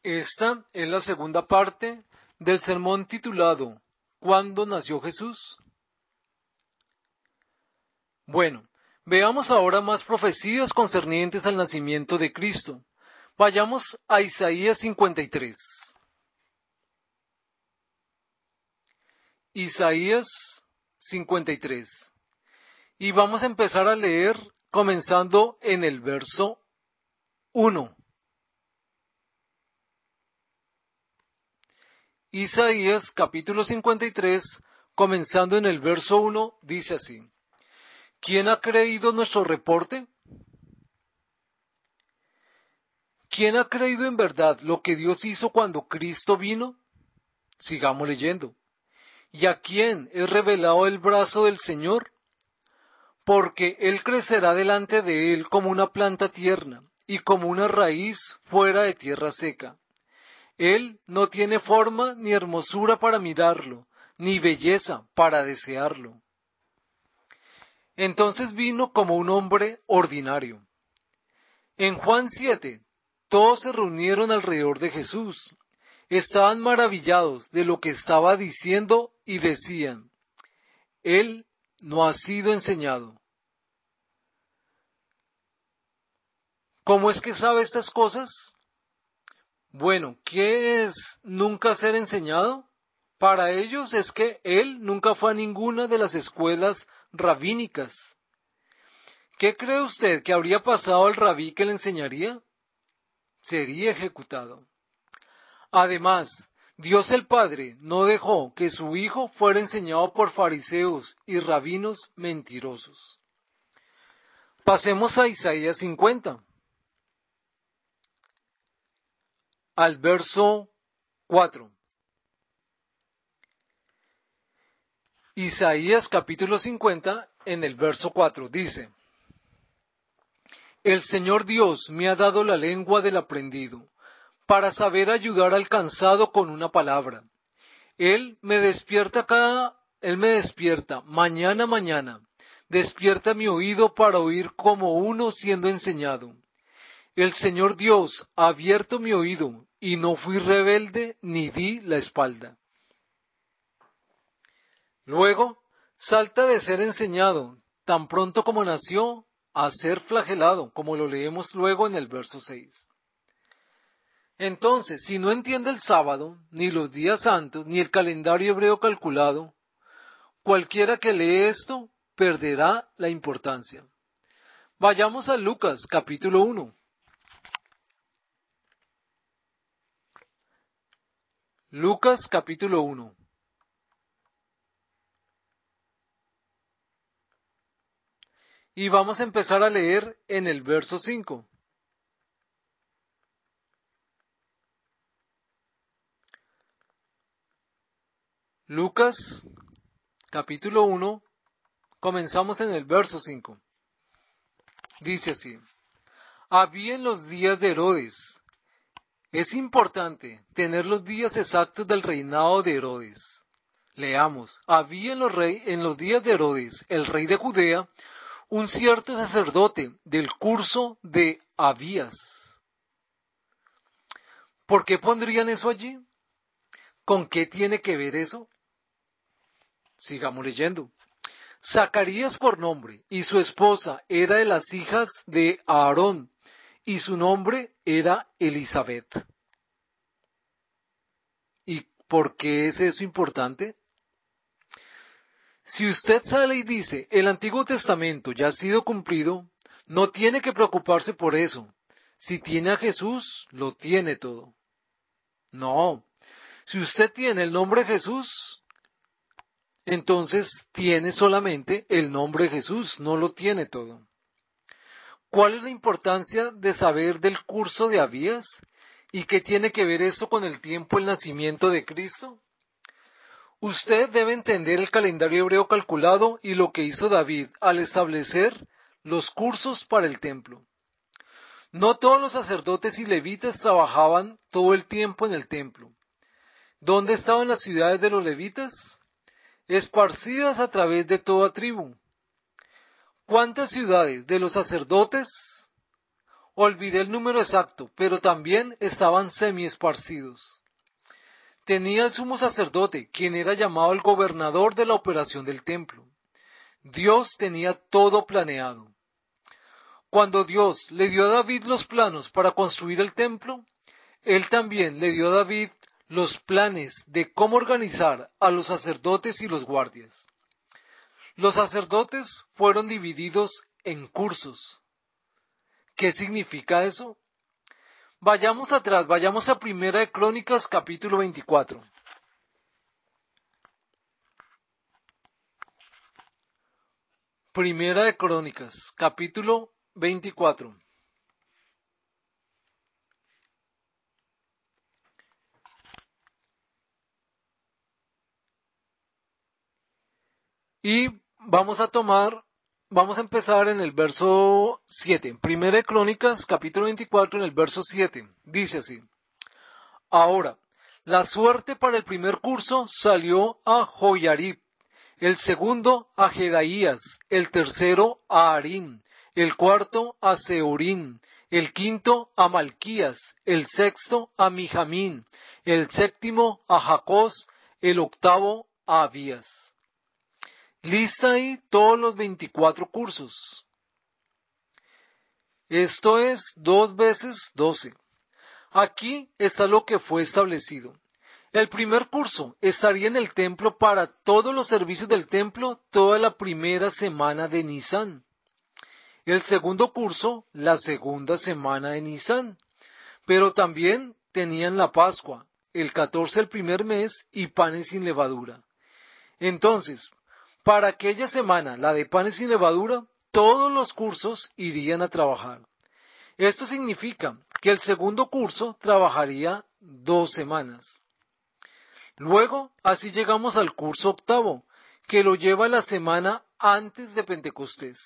Esta es la segunda parte del sermón titulado ¿Cuándo nació Jesús? Bueno, veamos ahora más profecías concernientes al nacimiento de Cristo. Vayamos a Isaías 53. Isaías 53. Y vamos a empezar a leer comenzando en el verso 1. Isaías capítulo 53, comenzando en el verso 1, dice así: ¿Quién ha creído nuestro reporte? ¿Quién ha creído en verdad lo que Dios hizo cuando Cristo vino? Sigamos leyendo. ¿Y a quién es revelado el brazo del Señor? Porque Él crecerá delante de Él como una planta tierna y como una raíz fuera de tierra seca. Él no tiene forma ni hermosura para mirarlo, ni belleza para desearlo. Entonces vino como un hombre ordinario. En Juan 7, todos se reunieron alrededor de Jesús. Estaban maravillados de lo que estaba diciendo y decían: Él no ha sido enseñado. ¿Cómo es que sabe estas cosas? Bueno, ¿qué es nunca ser enseñado? Para ellos es que él nunca fue a ninguna de las escuelas rabínicas. ¿Qué cree usted que habría pasado al rabí que le enseñaría? Sería ejecutado. Además, Dios el Padre no dejó que su Hijo fuera enseñado por fariseos y rabinos mentirosos. Pasemos a Isaías 50, al verso 4. Isaías capítulo 50, en el verso 4, dice: El Señor Dios me ha dado la lengua del aprendido, para saber ayudar al cansado con una palabra. Él me despierta mañana a mañana, despierta mi oído para oír como uno siendo enseñado. El Señor Dios ha abierto mi oído, y no fui rebelde ni di la espalda. Luego, salta de ser enseñado, tan pronto como nació, a ser flagelado, como lo leemos luego en el verso 6. Entonces, si no entiende el sábado, ni los días santos, ni el calendario hebreo calculado, cualquiera que lee esto perderá la importancia. Vayamos a Lucas capítulo 1. Lucas capítulo 1. Y vamos a empezar a leer en el verso 5. Lucas capítulo 1, comenzamos en el verso 5. Dice así: Había en los días de Herodes. Es importante tener los días exactos del reinado de Herodes. Leamos: Había en los días de Herodes, el rey de Judea, un cierto sacerdote del curso de Abías. ¿Por qué pondrían eso allí? ¿Con qué tiene que ver eso? Sigamos leyendo. Zacarías por nombre, y su esposa era de las hijas de Aarón, y su nombre era Elizabeth. ¿Y por qué es eso importante? Si usted sale y dice, el Antiguo Testamento ya ha sido cumplido, no tiene que preocuparse por eso. Si tiene a Jesús, lo tiene todo. No. Si usted tiene el nombre Jesús, entonces tiene solamente el nombre Jesús, no lo tiene todo. ¿Cuál es la importancia de saber del curso de Abías? ¿Y qué tiene que ver esto con el tiempo del nacimiento de Cristo? Usted debe entender el calendario hebreo calculado y lo que hizo David al establecer los cursos para el templo. No todos los sacerdotes y levitas trabajaban todo el tiempo en el templo. ¿Dónde estaban las ciudades de los levitas? Esparcidas a través de toda tribu. ¿Cuántas ciudades de los sacerdotes? Olvidé el número exacto, pero también estaban semi-esparcidos. Tenía el sumo sacerdote, quien era llamado el gobernador de la operación del templo. Dios tenía todo planeado. Cuando Dios le dio a David los planos para construir el templo, Él también le dio a David los planes de cómo organizar a los sacerdotes y los guardias. Los sacerdotes fueron divididos en cursos. ¿Qué significa eso? Vayamos atrás, vayamos a Primera de Crónicas, capítulo 24. Primera de Crónicas, capítulo 24. Y vamos a empezar en el verso 7. Primera de Crónicas, capítulo 24, en el verso 7. Dice así: Ahora, la suerte para el primer curso salió a Joiarib, el segundo a Jedaías, el tercero a Harim, el cuarto a Seorim, el quinto a Malquías, el sexto a Mijamín, el séptimo a Jacós, el octavo a Abías. Lista ahí todos los 24 cursos. Esto es 2 veces 12. Aquí está lo que fue establecido. El primer curso estaría en el templo para todos los servicios del templo toda la primera semana de Nisan. El segundo curso, la segunda semana de Nisan. Pero también tenían la Pascua, el 14 del primer mes y panes sin levadura. Entonces, para aquella semana, la de panes sin levadura, todos los cursos irían a trabajar. Esto significa que el segundo curso trabajaría 2 semanas. Luego, así llegamos al curso octavo, que lo lleva la semana antes de Pentecostés.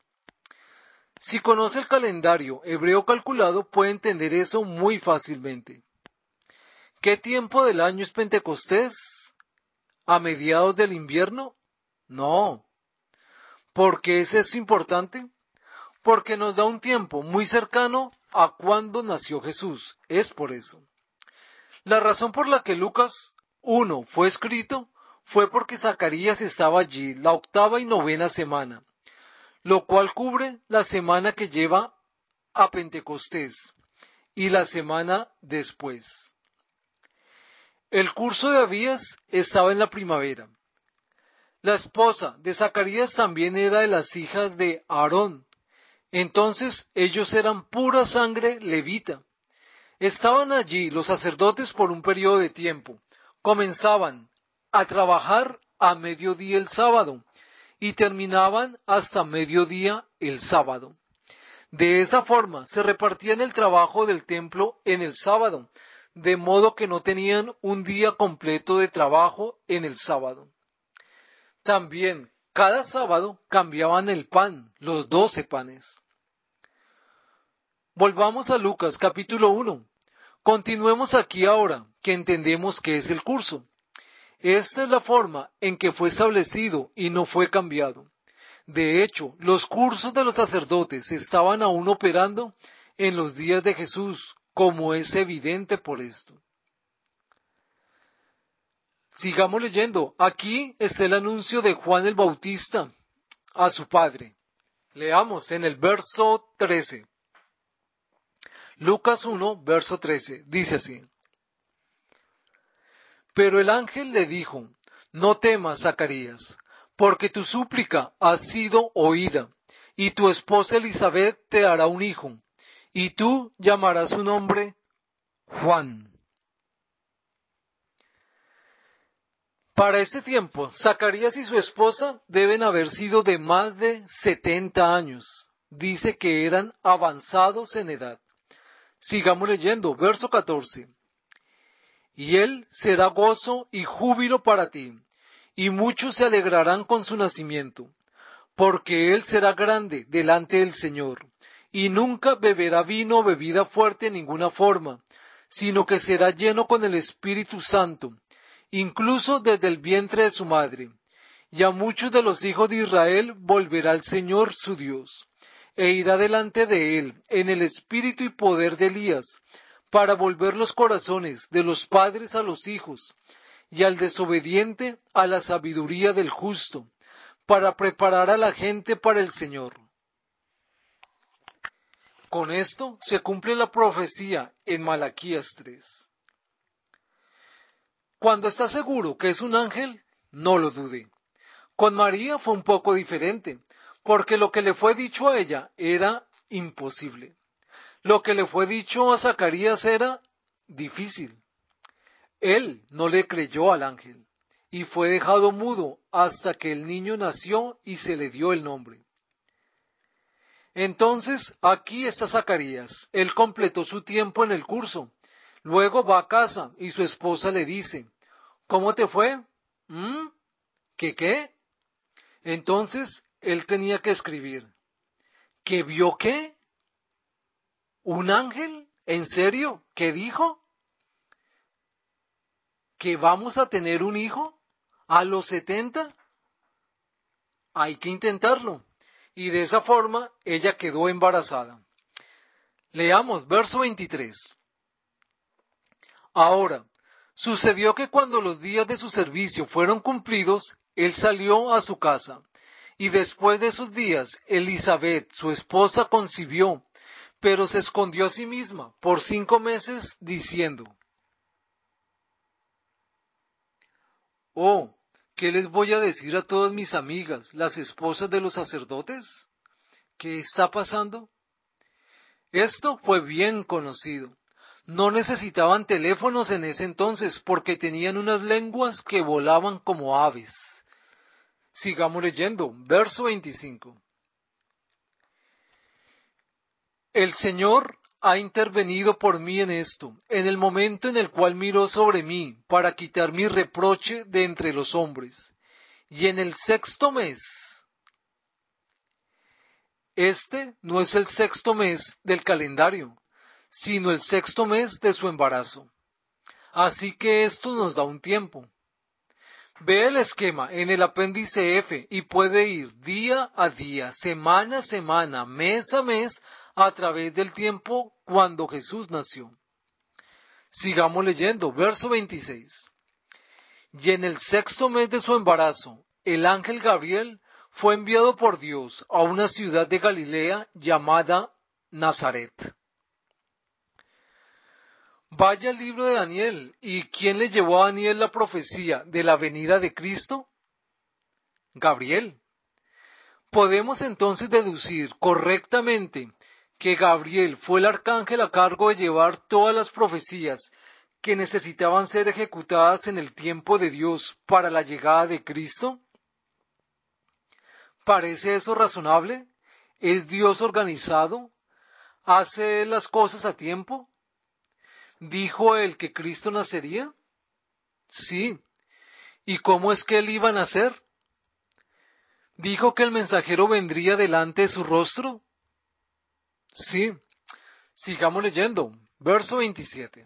Si conoce el calendario hebreo calculado, puede entender eso muy fácilmente. ¿Qué tiempo del año es Pentecostés? ¿A mediados del invierno? No. ¿Por qué es esto importante? Porque nos da un tiempo muy cercano a cuando nació Jesús. Es por eso. La razón por la que Lucas 1 fue escrito fue porque Zacarías estaba allí la octava y novena semana, lo cual cubre la semana que lleva a Pentecostés y la semana después. El curso de Abías estaba en la primavera. La esposa de Zacarías también era de las hijas de Aarón. Entonces ellos eran pura sangre levita. Estaban allí los sacerdotes por un periodo de tiempo. Comenzaban a trabajar a mediodía el sábado y terminaban hasta mediodía el sábado. De esa forma se repartían el trabajo del templo en el sábado, de modo que no tenían un día completo de trabajo en el sábado. También cada sábado cambiaban el pan, los 12 panes. Volvamos a Lucas capítulo 1. Continuemos aquí ahora, que entendemos qué es el curso. Esta es la forma en que fue establecido y no fue cambiado. De hecho, los cursos de los sacerdotes estaban aún operando en los días de Jesús, como es evidente por esto. Sigamos leyendo. Aquí está el anuncio de Juan el Bautista a su padre. Leamos en el verso 13. Lucas 1, verso 13. Dice así: Pero el ángel le dijo: No temas, Zacarías, porque tu súplica ha sido oída, y tu esposa Elizabeth te dará un hijo, y tú llamarás su nombre Juan. Para este tiempo, Zacarías y su esposa deben haber sido de más de 70 años. Dice que eran avanzados en edad. Sigamos leyendo, verso 14. Y él será gozo y júbilo para ti, y muchos se alegrarán con su nacimiento, porque él será grande delante del Señor, y nunca beberá vino o bebida fuerte en ninguna forma, sino que será lleno con el Espíritu Santo, incluso desde el vientre de su madre. Y a muchos de los hijos de Israel volverá el Señor su Dios. e irá delante de él en el espíritu y poder de Elías, para volver los corazones de los padres a los hijos, y al desobediente a la sabiduría del justo, para preparar a la gente para el Señor. Con esto se cumple la profecía en Malaquías 3. Cuando está seguro que es un ángel, no lo dude. Con María fue un poco diferente, porque lo que le fue dicho a ella era imposible. Lo que le fue dicho a Zacarías era difícil. Él no le creyó al ángel, y fue dejado mudo hasta que el niño nació y se le dio el nombre. Entonces, aquí está Zacarías. Él completó su tiempo en el curso. Luego va a casa y su esposa le dice, ¿cómo te fue? ¿Qué? Entonces, él tenía que escribir, ¿que vio qué? ¿Un ángel? ¿En serio? ¿Qué dijo? ¿Que vamos a tener un hijo? ¿A los 70? Hay que intentarlo. Y de esa forma, ella quedó embarazada. Leamos verso 23. Ahora, sucedió que cuando los días de su servicio fueron cumplidos, él salió a su casa. Y después de esos días, Elizabeth, su esposa, concibió, pero se escondió a sí misma por 5 meses, diciendo, Oh, ¿qué les voy a decir a todas mis amigas, las esposas de los sacerdotes? ¿Qué está pasando? Esto fue bien conocido. No necesitaban teléfonos en ese entonces porque tenían unas lenguas que volaban como aves. Sigamos leyendo, verso 25. El Señor ha intervenido por mí en esto, en el momento en el cual miró sobre mí para quitar mi reproche de entre los hombres. Y en el 6.º mes, este no es el 6.º mes del calendario, sino el 6.º mes de su embarazo. Así que esto nos da un tiempo. Ve el esquema en el apéndice F y puede ir día a día, semana a semana, mes a mes, a través del tiempo cuando Jesús nació. Sigamos leyendo, verso 26. Y en el 6.º mes de su embarazo, el ángel Gabriel fue enviado por Dios a una ciudad de Galilea llamada Nazaret. Vaya al libro de Daniel. ¿Y quién le llevó a Daniel la profecía de la venida de Cristo? Gabriel. Podemos entonces deducir correctamente que Gabriel fue el arcángel a cargo de llevar todas las profecías que necesitaban ser ejecutadas en el tiempo de Dios para la llegada de Cristo. ¿Parece eso razonable? ¿Es Dios organizado? ¿Hace las cosas a tiempo? ¿Dijo él que Cristo nacería? Sí. ¿Y cómo es que él iba a nacer? ¿Dijo que el mensajero vendría delante de su rostro? Sí. Sigamos leyendo. Verso 27.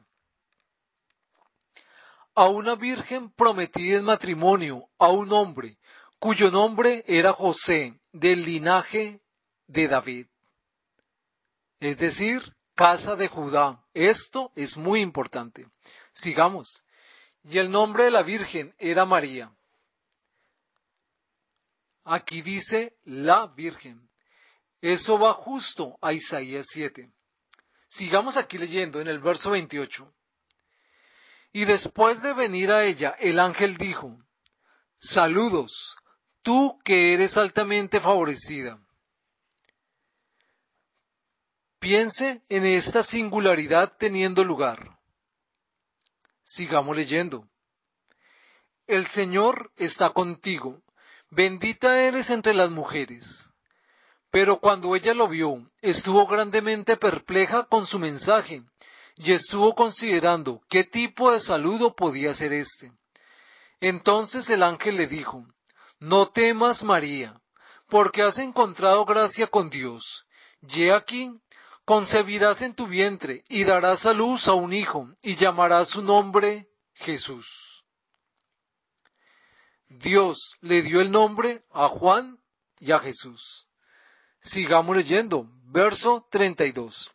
A una virgen prometida en matrimonio a un hombre cuyo nombre era José, del linaje de David. Es decir, casa de Judá. Esto es muy importante. Sigamos. Y el nombre de la virgen era María. Aquí dice la virgen. Eso va justo a Isaías 7. Sigamos aquí leyendo en el verso 28. Y después de venir a ella, el ángel dijo, Saludos, tú que eres altamente favorecida. Piense en esta singularidad teniendo lugar. Sigamos leyendo. El Señor está contigo, bendita eres entre las mujeres. Pero cuando ella lo vio, estuvo grandemente perpleja con su mensaje, y estuvo considerando qué tipo de saludo podía ser este. Entonces el ángel le dijo, No temas, María, porque has encontrado gracia con Dios. Y he aquí, concebirás en tu vientre, y darás a luz a un hijo, y llamarás su nombre Jesús. Dios le dio el nombre a Juan y a Jesús. Sigamos leyendo, verso 32.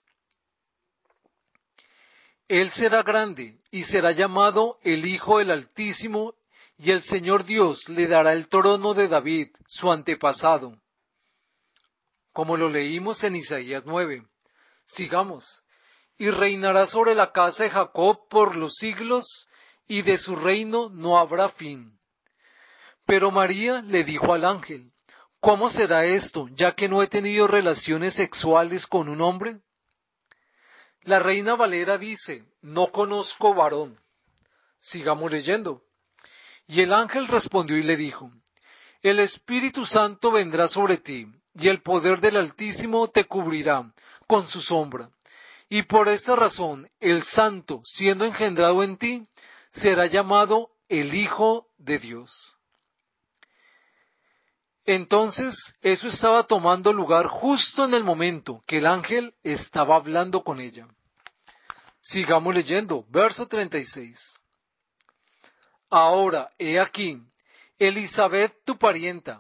Él será grande y será llamado el Hijo del Altísimo, y el Señor Dios le dará el trono de David, su antepasado, como lo leímos en Isaías 9. Sigamos. Y reinará sobre la casa de Jacob por los siglos, y de su reino no habrá fin. Pero María le dijo al ángel, ¿cómo será esto, ya que no he tenido relaciones sexuales con un hombre? La Reina Valera dice, no conozco varón. Sigamos leyendo. Y el ángel respondió y le dijo, el Espíritu Santo vendrá sobre ti, y el poder del Altísimo te cubrirá con su sombra. Y por esta razón, el Santo, siendo engendrado en ti, será llamado el Hijo de Dios. Entonces, eso estaba tomando lugar justo en el momento que el ángel estaba hablando con ella. Sigamos leyendo, verso 36. Ahora, he aquí, Elisabet tu parienta.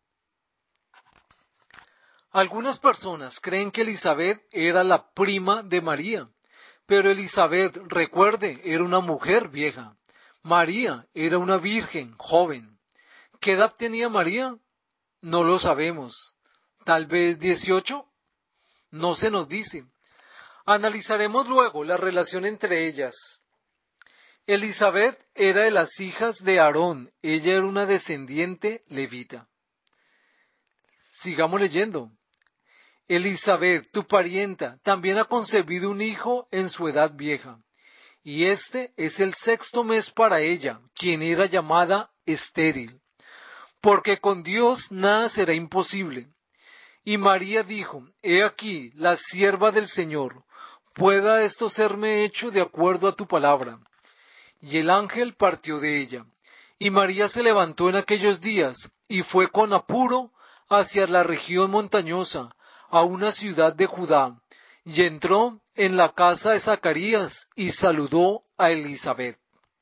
Algunas personas creen que Elisabet era la prima de María, pero Elisabet, recuerde, era una mujer vieja. María era una virgen joven. ¿Qué edad tenía María? No lo sabemos. ¿Tal vez 18? No se nos dice. Analizaremos luego la relación entre ellas. Elisabet era de las hijas de Aarón. Ella era una descendiente levita. Sigamos leyendo. Elisabet, tu parienta, también ha concebido un hijo en su edad vieja, y este es el sexto mes para ella, quien era llamada estéril, porque con Dios nada será imposible. Y María dijo, he aquí, la sierva del Señor, pueda esto serme hecho de acuerdo a tu palabra. Y el ángel partió de ella. Y María se levantó en aquellos días, y fue con apuro hacia la región montañosa, a una ciudad de Judá, y entró en la casa de Zacarías, y saludó a Elisabet.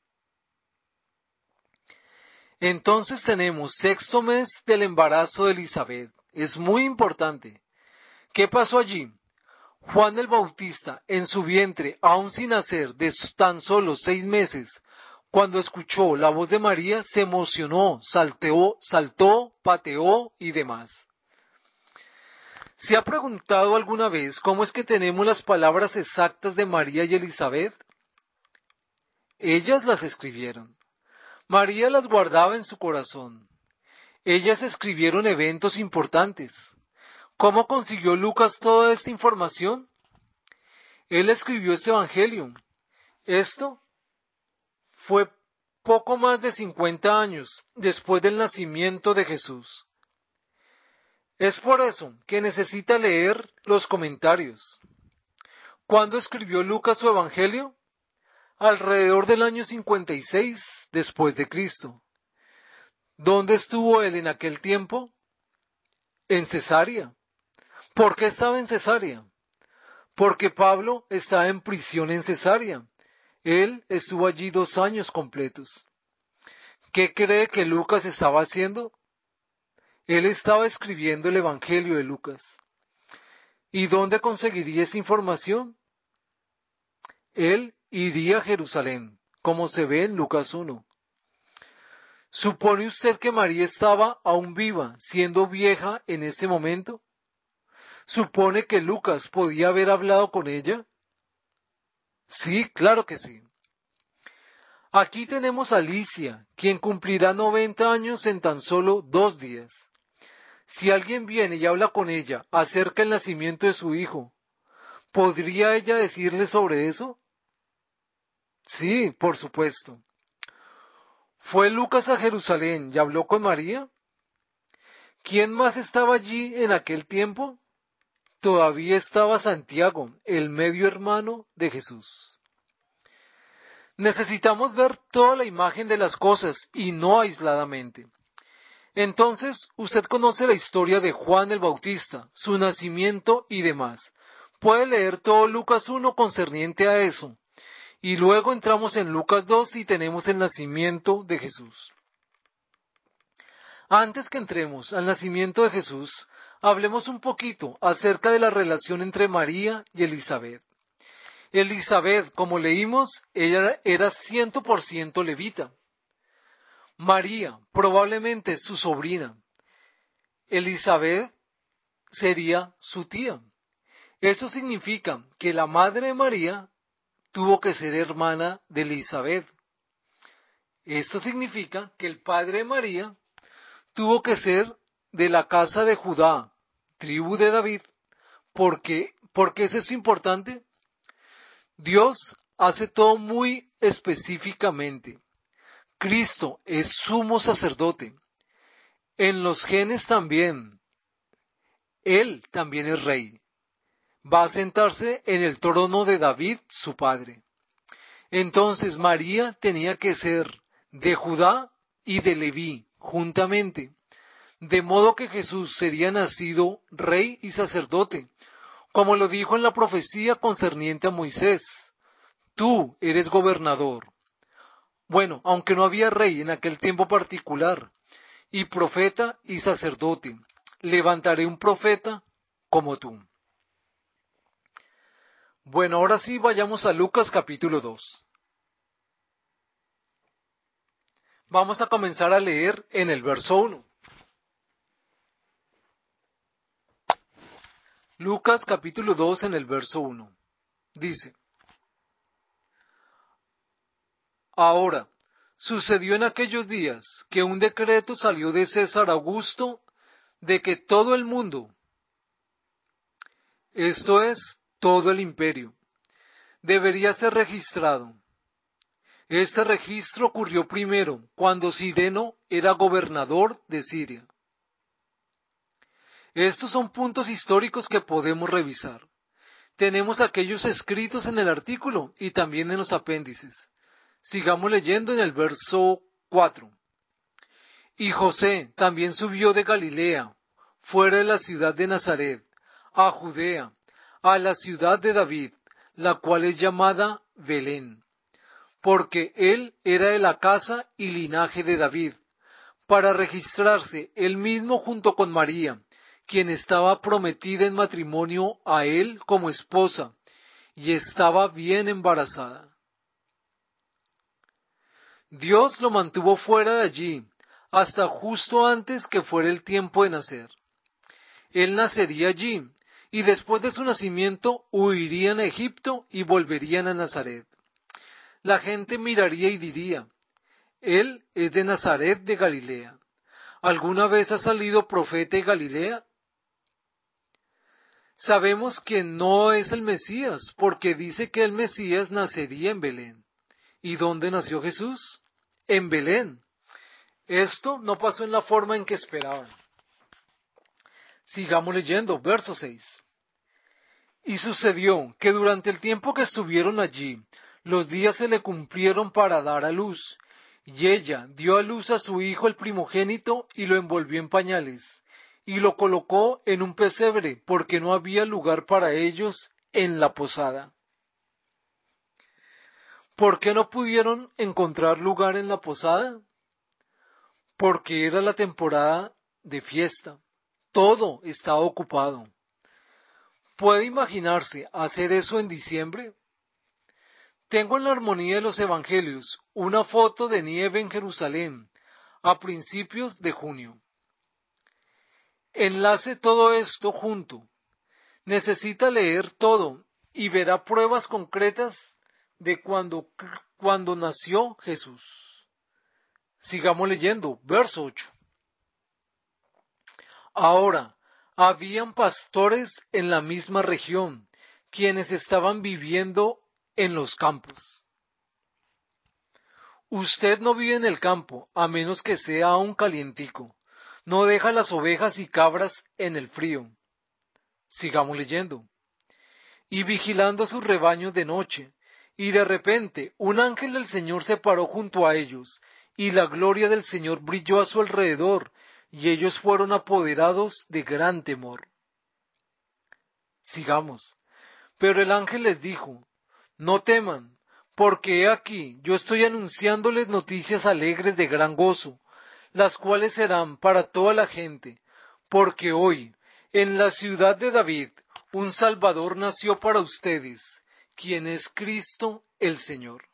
Entonces tenemos sexto mes del embarazo de Elisabet. Es muy importante. ¿Qué pasó allí? Juan el Bautista, en su vientre, aún sin nacer, de tan solo 6 meses, cuando escuchó la voz de María, se emocionó, saltó, pateó y demás. ¿Se ha preguntado alguna vez cómo es que tenemos las palabras exactas de María y Elisabet? Ellas las escribieron. María las guardaba en su corazón. Ellas escribieron eventos importantes. ¿Cómo consiguió Lucas toda esta información? Él escribió este evangelio. Esto fue poco más de 50 años después del nacimiento de Jesús. Es por eso que necesita leer los comentarios. ¿Cuándo escribió Lucas su evangelio? Alrededor del año 56 después de Cristo. ¿Dónde estuvo él en aquel tiempo? En Cesarea. ¿Por qué estaba en Cesarea? Porque Pablo estaba en prisión en Cesarea. Él estuvo allí 2 años completos. ¿Qué cree que Lucas estaba haciendo? Él estaba escribiendo el Evangelio de Lucas. ¿Y dónde conseguiría esa información? Él iría a Jerusalén, como se ve en Lucas 1. ¿Supone usted que María estaba aún viva, siendo vieja en ese momento? ¿Supone que Lucas podía haber hablado con ella? Sí, claro que sí. Aquí tenemos a Alicia, quien cumplirá 90 años en tan solo 2 días. Si alguien viene y habla con ella acerca del nacimiento de su hijo, ¿podría ella decirle sobre eso? Sí, por supuesto. ¿Fue Lucas a Jerusalén y habló con María? ¿Quién más estaba allí en aquel tiempo? Todavía estaba Santiago, el medio hermano de Jesús. Necesitamos ver toda la imagen de las cosas y no aisladamente. Entonces, usted conoce la historia de Juan el Bautista, su nacimiento y demás. Puede leer todo Lucas 1 concerniente a eso. Y luego entramos en Lucas 2 y tenemos el nacimiento de Jesús. Antes que entremos al nacimiento de Jesús, Hablemos un poquito acerca de la relación entre María y Elizabeth. Elizabeth, como leímos, ella era 100% levita. María, probablemente su sobrina. Elizabeth sería su tía. Eso significa que la madre de María tuvo que ser hermana de Elizabeth. Esto significa que el padre de María tuvo que ser de la casa de Judá, tribu de David. ¿Por qué es eso importante? Dios hace todo muy específicamente. Cristo es sumo sacerdote. En los genes también. Él también es rey. Va a sentarse en el trono de David, su padre. Entonces María tenía que ser de Judá y de Leví, juntamente. De modo que Jesús sería nacido rey y sacerdote, como lo dijo en la profecía concerniente a Moisés. Tú eres gobernador. Bueno, aunque no había rey en aquel tiempo particular, y profeta y sacerdote, levantaré un profeta como tú. Bueno, ahora sí vayamos a Lucas capítulo 2. Vamos a comenzar a leer en el verso 1. Lucas capítulo 2 en el verso 1. Dice: Ahora, sucedió en aquellos días que un decreto salió de César Augusto de que todo el mundo, esto es, todo el imperio, debería ser registrado. Este registro ocurrió primero cuando Cireno era gobernador de Siria. Estos son puntos históricos que podemos revisar. Tenemos aquellos escritos en el artículo y también en los apéndices. Sigamos leyendo en el verso 4. Y José también subió de Galilea, fuera de la ciudad de Nazaret, a Judea, a la ciudad de David, la cual es llamada Belén, porque él era de la casa y linaje de David, para registrarse él mismo junto con María, quien estaba prometida en matrimonio a él como esposa, y estaba bien embarazada. Dios lo mantuvo fuera de allí, hasta justo antes que fuera el tiempo de nacer. Él nacería allí, y después de su nacimiento huirían a Egipto y volverían a Nazaret. La gente miraría y diría: Él es de Nazaret de Galilea. ¿Alguna vez ha salido profeta de Galilea? Sabemos que no es el Mesías, porque dice que el Mesías nacería en Belén. ¿Y dónde nació Jesús? En Belén. Esto no pasó en la forma en que esperaban. Sigamos leyendo, verso 6. Y sucedió que durante el tiempo que estuvieron allí, los días se le cumplieron para dar a luz, y ella dio a luz a su hijo el primogénito y lo envolvió en pañales, y lo colocó en un pesebre, porque no había lugar para ellos en la posada. ¿Por qué no pudieron encontrar lugar en la posada? Porque era la temporada de fiesta. Todo estaba ocupado. ¿Puede imaginarse hacer eso en diciembre? Tengo en la armonía de los evangelios una foto de nieve en Jerusalén a principios de junio. Enlace todo esto junto. Necesita leer todo y verá pruebas concretas de cuando nació Jesús. Sigamos leyendo, verso 8. Ahora, habían pastores en la misma región, quienes estaban viviendo en los campos. Usted no vive en el campo, a menos que sea aún calientico. No deja las ovejas y cabras en el frío. Sigamos leyendo. Y vigilando sus rebaños de noche, y de repente un ángel del Señor se paró junto a ellos, y la gloria del Señor brilló a su alrededor, y ellos fueron apoderados de gran temor. Sigamos. Pero el ángel les dijo: No teman, porque he aquí, yo estoy anunciándoles noticias alegres de gran gozo, las cuales serán para toda la gente, porque hoy, En la ciudad de David, un Salvador nació para ustedes, quien es Cristo el Señor.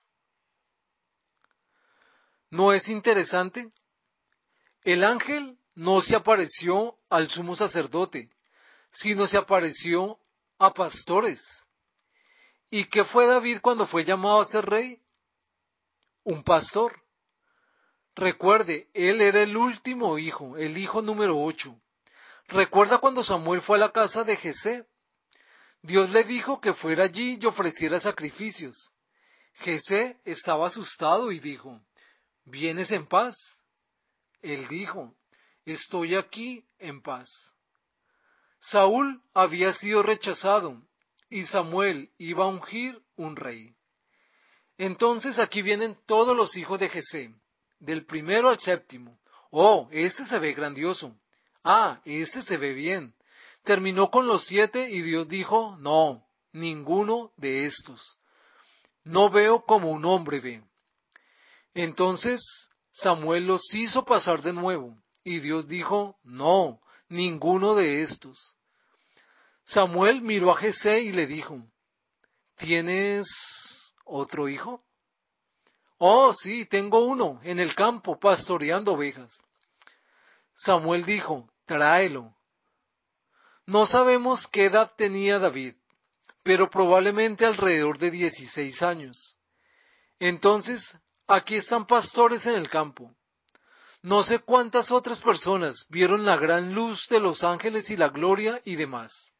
¿No es interesante? El ángel no se apareció al sumo sacerdote, sino se apareció a pastores. ¿Y qué fue David cuando fue llamado a ser rey? Un pastor. Recuerde, él era el último hijo, el hijo número 8. ¿Recuerda cuando Samuel fue a la casa de Jesé? Dios le dijo que fuera allí y ofreciera sacrificios. Jesé estaba asustado y dijo, ¿vienes en paz? Él dijo, estoy aquí en paz. Saúl había sido rechazado y Samuel iba a ungir un rey. Entonces aquí vienen todos los hijos de Jesé, del primero al séptimo. Oh, este se ve grandioso. Ah, este se ve bien. Terminó con los 7 y Dios dijo, no, ninguno de estos. No veo como un hombre ve. Entonces Samuel los hizo pasar de nuevo y Dios dijo, no, ninguno de estos. Samuel miró a Jesé y le dijo, ¿tienes otro hijo? Oh, sí, tengo uno, en el campo, pastoreando ovejas. Samuel dijo, tráelo. No sabemos qué edad tenía David, pero probablemente alrededor de 16 años. Entonces, aquí están pastores en el campo. No sé cuántas otras personas vieron la gran luz de los ángeles y la gloria y demás.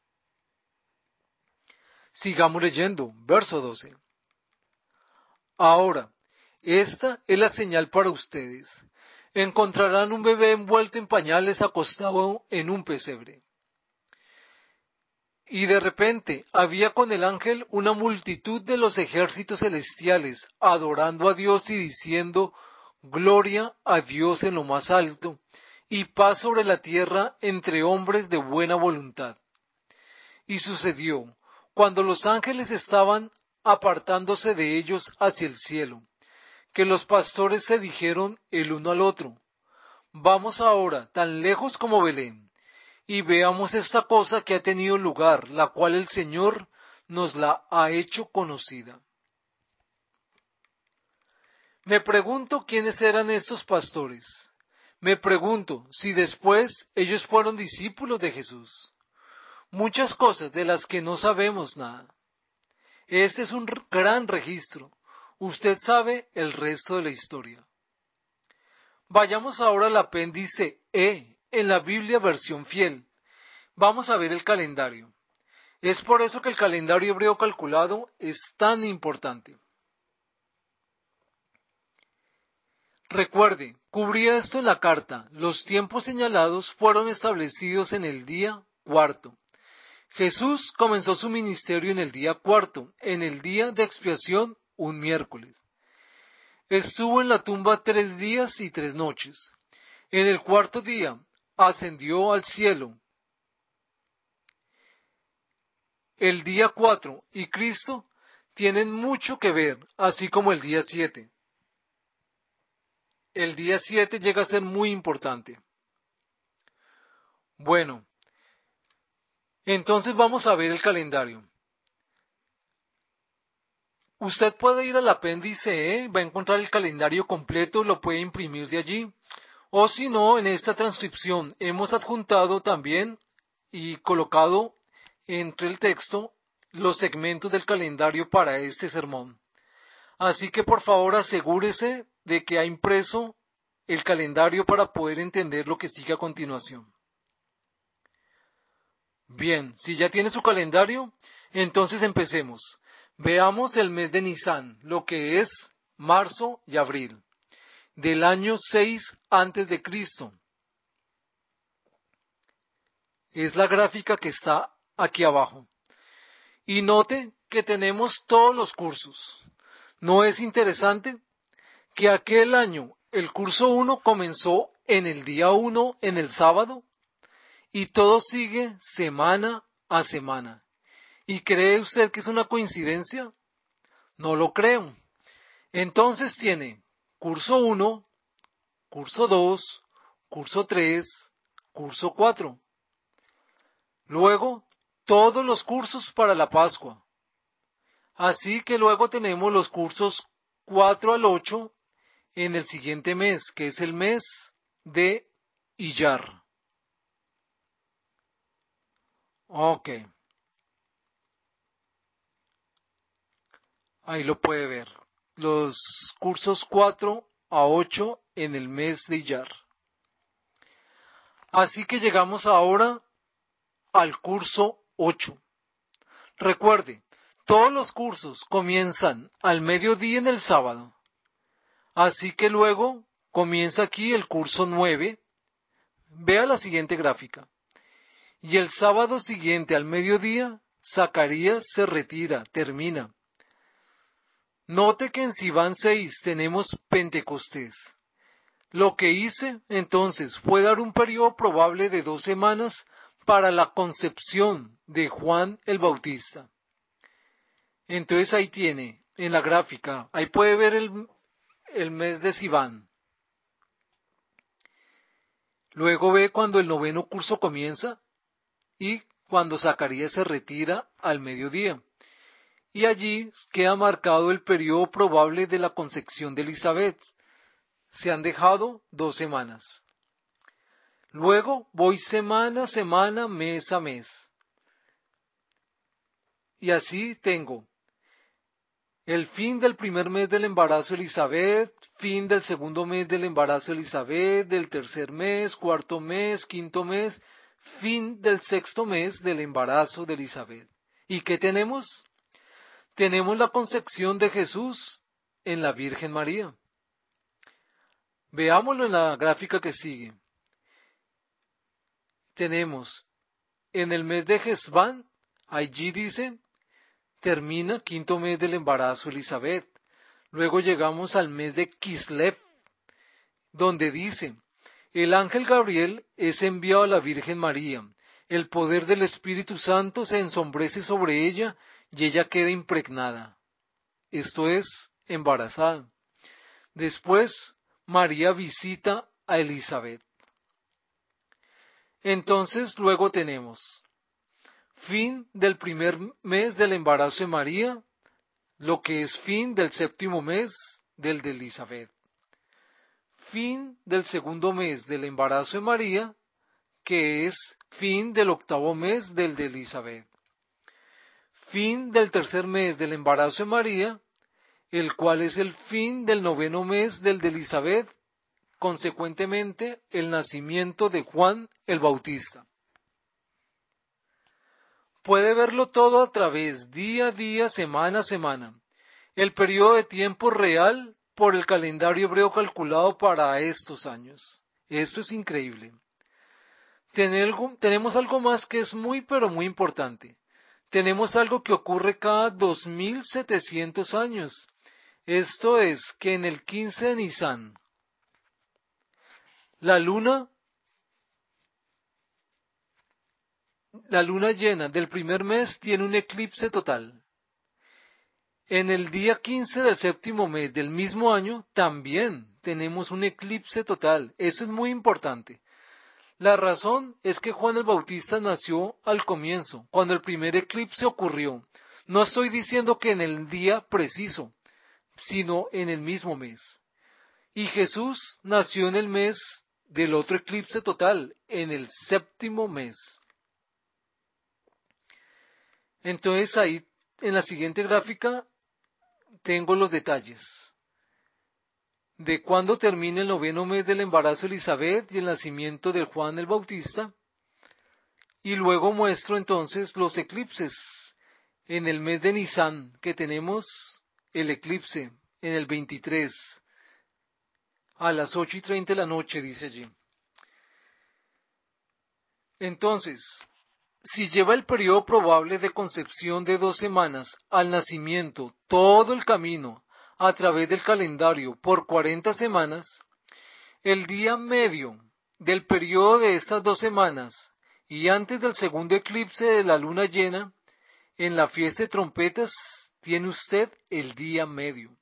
Sigamos leyendo, verso 12. Ahora, esta es la señal para ustedes. Encontrarán un bebé envuelto en pañales acostado en un pesebre. Y de repente había con el ángel una multitud de los ejércitos celestiales, adorando a Dios y diciendo, Gloria a Dios en lo más alto, y paz sobre la tierra entre hombres de buena voluntad. Y sucedió, cuando los ángeles estaban apartándose de ellos hacia el cielo, que los pastores se dijeron el uno al otro, Vamos ahora tan lejos como Belén, y veamos esta cosa que ha tenido lugar, la cual el Señor nos la ha hecho conocida. Me pregunto quiénes eran estos pastores. Me pregunto si después ellos fueron discípulos de Jesús. Muchas cosas de las que no sabemos nada. Este es un gran registro. Usted sabe el resto de la historia. Vayamos ahora al apéndice E en la Biblia versión fiel. Vamos a ver el calendario. Es por eso que el calendario hebreo calculado es tan importante. Recuerde, cubría esto en la carta. Los tiempos señalados fueron establecidos en el día cuarto. Jesús comenzó su ministerio en el día cuarto, en el día de expiación, un miércoles. Estuvo en la tumba 3 días y 3 noches. En el cuarto día ascendió al cielo. El día 4 y Cristo tienen mucho que ver, así como el día 7. El día 7 llega a ser muy importante. Bueno, entonces vamos a ver el calendario. Usted puede ir al apéndice E, va a encontrar el calendario completo, lo puede imprimir de allí. O si no, en esta transcripción hemos adjuntado también y colocado entre el texto los segmentos del calendario para este sermón. Así que por favor asegúrese de que ha impreso el calendario para poder entender lo que sigue a continuación. Bien, si ya tiene su calendario, entonces empecemos. Veamos el mes de Nisan, lo que es marzo y abril, del año 6 antes de Cristo. Es la gráfica que está aquí abajo. Y note que tenemos todos los cursos. ¿No es interesante que aquel año el curso 1 comenzó en el día 1, en el sábado, y todo sigue semana a semana? ¿Y cree usted que es una coincidencia? No lo creo. Entonces tiene curso 1, curso 2, curso 3, curso 4. Luego, todos los cursos para la Pascua. Así que luego tenemos los cursos 4 al 8 en el siguiente mes, que es el mes de Iyar. Ok, ahí lo puede ver. Los cursos 4 a 8 en el mes de Iyar. Así que llegamos ahora al curso 8. Recuerde, todos los cursos comienzan al mediodía en el sábado. Así que luego comienza aquí el curso 9. Vea la siguiente gráfica. Y el sábado siguiente al mediodía, Zacarías se retira, termina. Note que en Sivan 6 tenemos Pentecostés. Lo que hice entonces fue dar un periodo probable de 2 semanas para la concepción de Juan el Bautista. Entonces ahí tiene, en la gráfica, ahí puede ver el mes de Sivan. Luego ve cuando el noveno curso comienza y cuando Zacarías se retira al mediodía. Y allí queda marcado el periodo probable de la concepción de Elizabeth. Se han dejado 2 semanas. Luego voy semana a semana, mes a mes. Y así tengo el fin del primer mes del embarazo de Elizabeth, fin del segundo mes del embarazo de Elizabeth, del tercer mes, cuarto mes, quinto mes, fin del sexto mes del embarazo de Elizabeth. ¿Y qué tenemos? Tenemos la concepción de Jesús en la Virgen María. Veámoslo en la gráfica que sigue. Tenemos en el mes de Hesbán, allí dice, termina quinto mes del embarazo de Elizabeth. Luego llegamos al mes de Kislev, donde dice, el ángel Gabriel es enviado a la Virgen María, el poder del Espíritu Santo se ensombrece sobre ella y ella queda impregnada. Esto es, embarazada. Después, María visita a Elizabeth. Entonces, luego tenemos fin del primer mes del embarazo de María, lo que es fin del séptimo mes del de Elizabeth. Fin del segundo mes del embarazo de María, que es fin del octavo mes del de Elizabeth. Fin del tercer mes del embarazo de María, el cual es el fin del noveno mes del de Elizabeth, consecuentemente el nacimiento de Juan el Bautista. Puede verlo todo a través, día a día, semana a semana. El periodo de tiempo real por el calendario hebreo calculado para estos años. Esto es increíble. Tenemos algo más que es muy pero muy importante. Tenemos algo que ocurre cada 2700 años. Esto es que en el 15 de Nisan, la luna llena del primer mes tiene un eclipse total. En el día 15 del séptimo mes del mismo año también tenemos un eclipse total. Eso es muy importante. La razón es que Juan el Bautista nació al comienzo, cuando el primer eclipse ocurrió. No estoy diciendo que en el día preciso, sino en el mismo mes. Y Jesús nació en el mes del otro eclipse total, en el séptimo mes. Entonces ahí en la siguiente gráfica tengo los detalles de cuándo termina el noveno mes del embarazo de Elizabeth y el nacimiento de Juan el Bautista. Y luego muestro entonces los eclipses. En el mes de Nisan, que tenemos el eclipse en el 23, a las 8:30 de la noche, dice allí. Entonces, si lleva el periodo probable de concepción de 2 semanas al nacimiento todo el camino a través del calendario por 40 semanas, el día medio del periodo de estas 2 semanas y antes del segundo eclipse de la luna llena, en la fiesta de trompetas tiene usted el día medio.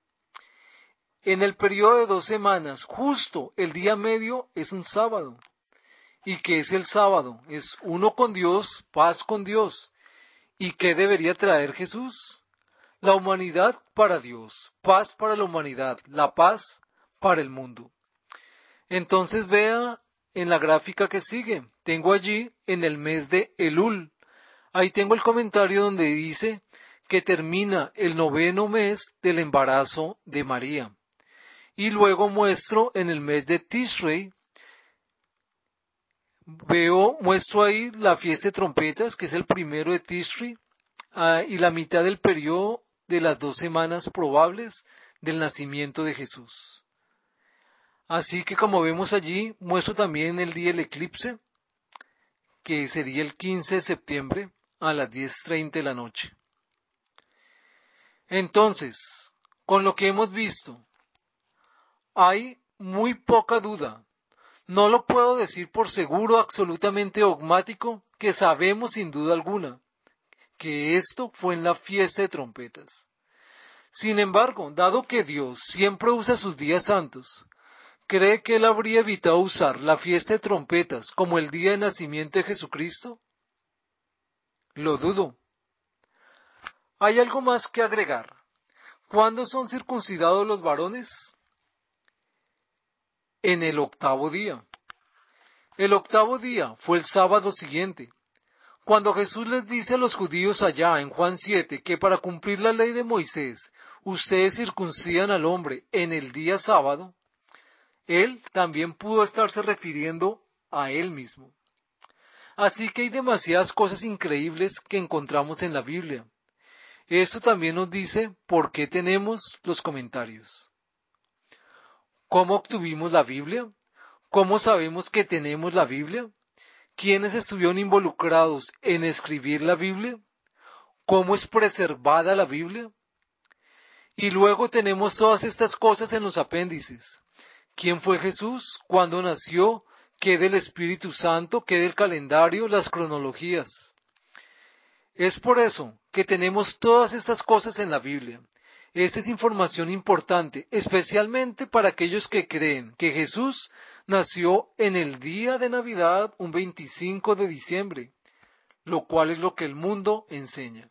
En el periodo de 2 semanas, justo el día medio es un sábado. ¿Y qué es el sábado? Es uno con Dios, paz con Dios. ¿Y qué debería traer Jesús? La humanidad para Dios, paz para la humanidad, la paz para el mundo. Entonces vea en la gráfica que sigue, tengo allí en el mes de Elul, ahí tengo el comentario donde dice que termina el 9º mes del embarazo de María. Y luego muestro en el mes de Tishrei, muestro ahí la fiesta de trompetas, que es el 1 de Tishrei, y la mitad del periodo de las 2 semanas probables del nacimiento de Jesús. Así que como vemos allí, muestro también el día del eclipse, que sería el 15 de septiembre a las 10:30 de la noche. Entonces, con lo que hemos visto, hay muy poca duda. No lo puedo decir por seguro, absolutamente dogmático, que sabemos sin duda alguna que esto fue en la fiesta de trompetas. Sin embargo, dado que Dios siempre usa sus días santos, ¿cree que él habría evitado usar la fiesta de trompetas como el día de nacimiento de Jesucristo? Lo dudo. Hay algo más que agregar. ¿Cuándo son circuncidados los varones? En el 8º día. El 8º día fue el sábado siguiente. Cuando Jesús les dice a los judíos allá en Juan 7 que para cumplir la ley de Moisés ustedes circuncidan al hombre en el día sábado, él también pudo estarse refiriendo a él mismo. Así que hay demasiadas cosas increíbles que encontramos en la Biblia. Esto también nos dice por qué tenemos los comentarios. ¿Cómo obtuvimos la Biblia? ¿Cómo sabemos que tenemos la Biblia? ¿Quiénes estuvieron involucrados en escribir la Biblia? ¿Cómo es preservada la Biblia? Y luego tenemos todas estas cosas en los apéndices. ¿Quién fue Jesús? ¿Cuándo nació? ¿Qué del Espíritu Santo? ¿Qué del calendario? Las cronologías. Es por eso que tenemos todas estas cosas en la Biblia. Esta es información importante, especialmente para aquellos que creen que Jesús nació en el día de Navidad, un 25 de diciembre, lo cual es lo que el mundo enseña.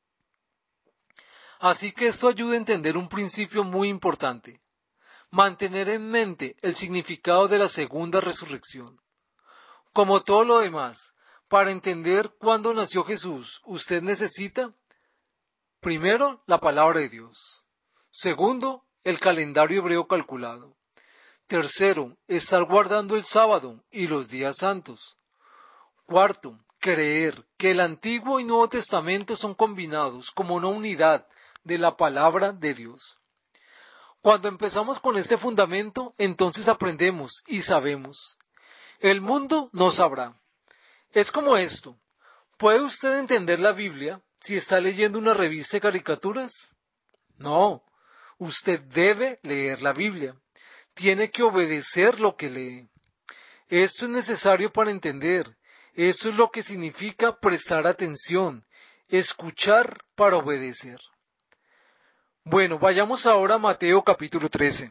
Así que esto ayuda a entender un principio muy importante. Mantener en mente el significado de la segunda resurrección. Como todo lo demás, para entender cuándo nació Jesús, usted necesita, primero, la palabra de Dios. Segundo, el calendario hebreo calculado. Tercero, estar guardando el sábado y los días santos. Cuarto, creer que el Antiguo y Nuevo Testamento son combinados como una unidad de la palabra de Dios. Cuando empezamos con este fundamento, entonces aprendemos y sabemos. El mundo no sabrá. Es como esto. ¿Puede usted entender la Biblia si está leyendo una revista de caricaturas? No. Usted debe leer la Biblia. Tiene que obedecer lo que lee. Esto es necesario para entender. Esto es lo que significa prestar atención, escuchar para obedecer. Bueno, vayamos ahora a Mateo capítulo 13.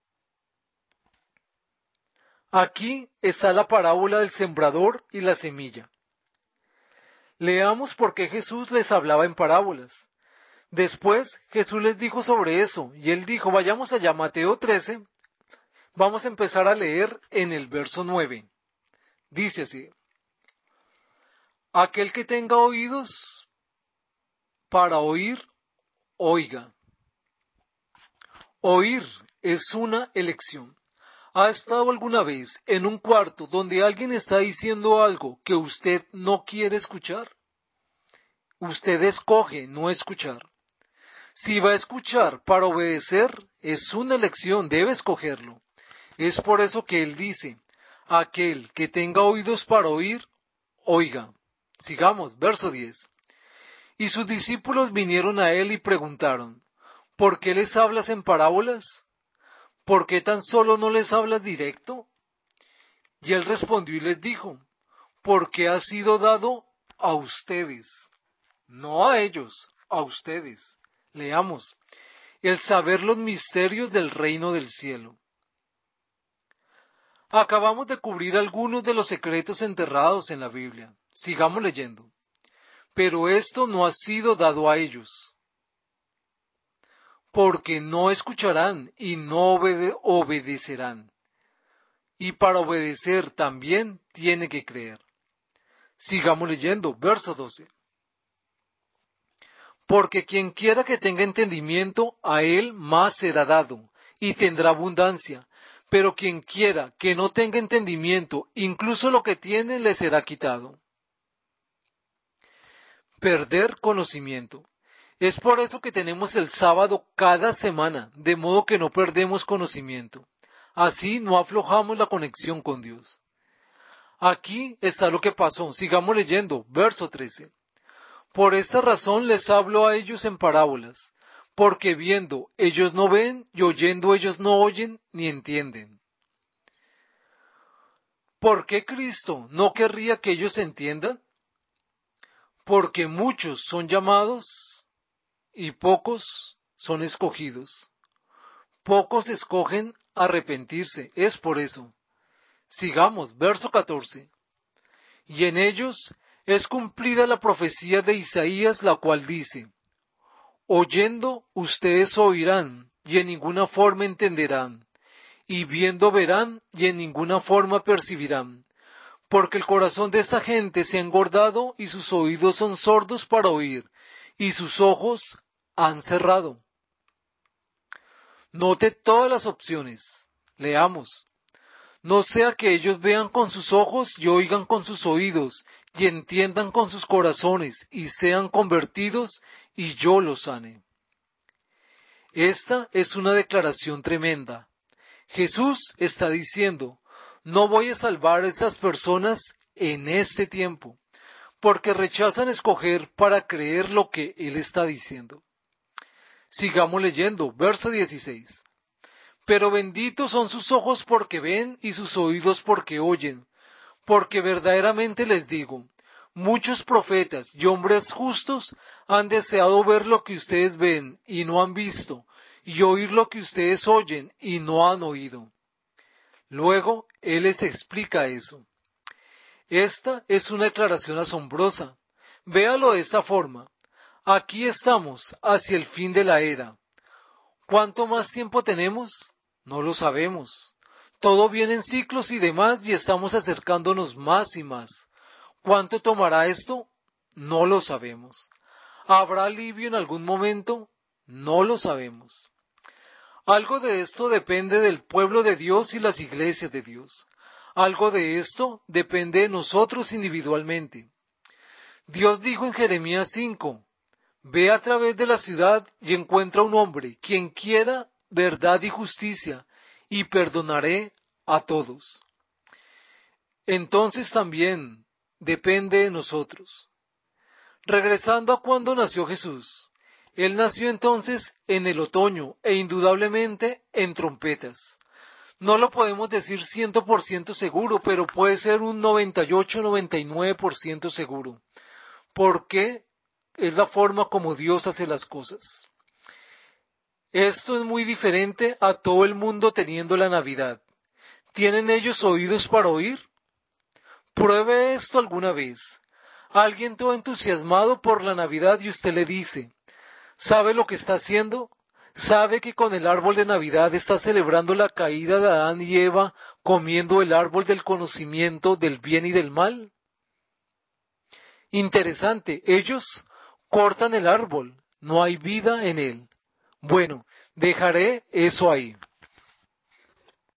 Aquí está la parábola del sembrador y la semilla. Leamos por qué Jesús les hablaba en parábolas. Después Jesús les dijo sobre eso, y él dijo, vayamos allá, Mateo 13, vamos a empezar a leer en el verso 9. Dice así, aquel que tenga oídos para oír, oiga. Oír es una elección. ¿Ha estado alguna vez en un cuarto donde alguien está diciendo algo que usted no quiere escuchar? Usted escoge no escuchar. Si va a escuchar para obedecer, es una elección, debe escogerlo. Es por eso que él dice, aquel que tenga oídos para oír, oiga. Sigamos, verso 10. Y sus discípulos vinieron a él y preguntaron, ¿por qué les hablas en parábolas? ¿Por qué tan solo no les hablas directo? Y él respondió y les dijo, porque ha sido dado a ustedes, no a ellos, a ustedes. Leamos, el saber los misterios del reino del cielo. Acabamos de cubrir algunos de los secretos enterrados en la Biblia. Sigamos leyendo. Pero esto no ha sido dado a ellos, porque no escucharán y no obedecerán. Y para obedecer también tiene que creer. Sigamos leyendo, verso 12. Porque quien quiera que tenga entendimiento, a él más será dado, y tendrá abundancia. Pero quien quiera que no tenga entendimiento, incluso lo que tiene le será quitado. Perder conocimiento. Es por eso que tenemos el sábado cada semana, de modo que no perdemos conocimiento. Así no aflojamos la conexión con Dios. Aquí está lo que pasó. Sigamos leyendo, verso 13. Por esta razón les hablo a ellos en parábolas, porque viendo ellos no ven y oyendo ellos no oyen ni entienden. ¿Por qué Cristo no querría que ellos entiendan? Porque muchos son llamados y pocos son escogidos. Pocos escogen arrepentirse, es por eso. Sigamos, verso 14. Y en ellos es cumplida la profecía de Isaías, la cual dice, oyendo ustedes oirán, y en ninguna forma entenderán, y viendo verán, y en ninguna forma percibirán, porque el corazón de esta gente se ha engordado, y sus oídos son sordos para oír, y sus ojos han cerrado. Note todas las opciones. Leamos. No sea que ellos vean con sus ojos y oigan con sus oídos, y entiendan con sus corazones, y sean convertidos, y yo los sane. Esta es una declaración tremenda. Jesús está diciendo, no voy a salvar a estas personas en este tiempo, porque rechazan escoger para creer lo que Él está diciendo. Sigamos leyendo, verso 16. Pero benditos son sus ojos porque ven y sus oídos porque oyen, porque verdaderamente les digo, muchos profetas y hombres justos han deseado ver lo que ustedes ven y no han visto, y oír lo que ustedes oyen y no han oído. Luego, Él les explica eso. Esta es una declaración asombrosa. Véalo de esta forma. Aquí estamos, hacia el fin de la era. ¿Cuánto más tiempo tenemos? No lo sabemos. Todo viene en ciclos y demás y estamos acercándonos más y más. ¿Cuánto tomará esto? No lo sabemos. ¿Habrá alivio en algún momento? No lo sabemos. Algo de esto depende del pueblo de Dios y las iglesias de Dios. Algo de esto depende de nosotros individualmente. Dios dijo en Jeremías 5, ve a través de la ciudad y encuentra un hombre, quien quiera verdad y justicia, y perdonaré a todos. Entonces también depende de nosotros. Regresando a cuando nació Jesús, Él nació entonces en el otoño e indudablemente en trompetas. No lo podemos decir 100% seguro, pero puede ser un 98-99% seguro. Porque es la forma como Dios hace las cosas. Esto es muy diferente a todo el mundo teniendo la Navidad. ¿Tienen ellos oídos para oír? Pruebe esto alguna vez. Alguien todo entusiasmado por la Navidad y usted le dice, ¿sabe lo que está haciendo? ¿Sabe que con el árbol de Navidad está celebrando la caída de Adán y Eva comiendo el árbol del conocimiento del bien y del mal? Interesante, ellos cortan el árbol, no hay vida en él. Bueno, dejaré eso ahí.